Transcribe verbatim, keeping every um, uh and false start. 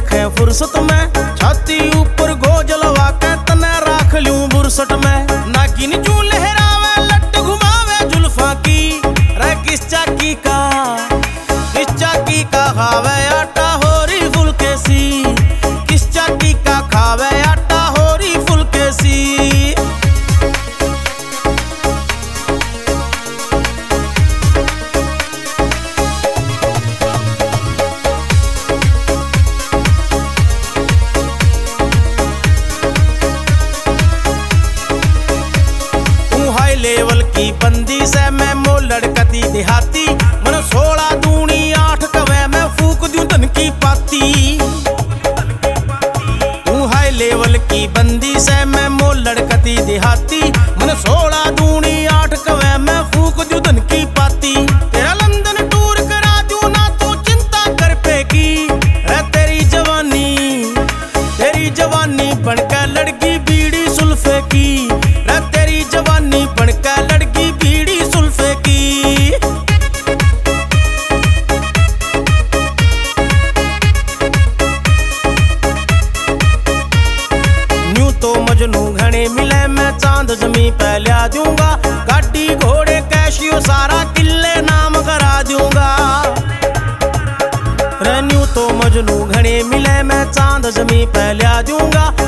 देखे फुर्सत में, छाती ऊपर गोज लवा के तने राख लूं बुरसट में। नागिन जू लहरावे लट घुमावे जुल्फा की, रे किस चाकी का किस चाकी का खावे आटा होरी फुलके सी, किस चाकी का खावे आटा होरी फुलके सी। लेवल की बंदी से मैं मो लड़कती देहाती, मन सोलह दूनी आठ कवे मैं फूक दूं धन की पाती। तू हाई लेवल की बंदी से मैं मो लड़कती देहाती, मन सोलह दूनी आठ कवे मैं फूक दूं धन की पाती। तेरा लंदन टूर करा दूं ना तू चिंता कर पे की, है तेरी जवानी तेरी जवानी बनकर लड़की बीड़ी सुल्फे की, है तेरी जवानी बनकर लड़की बीड़ी सुल्फे की। न्यू तो मजनू घने मिले मैं चांद जमी पे ला दूंगा, गाड़ी घोड़े कैशियो सारा किले नाम करा दूंगा। न्यू तो मजनू घने मिले मैं चांद जमी पे ला दूंगा,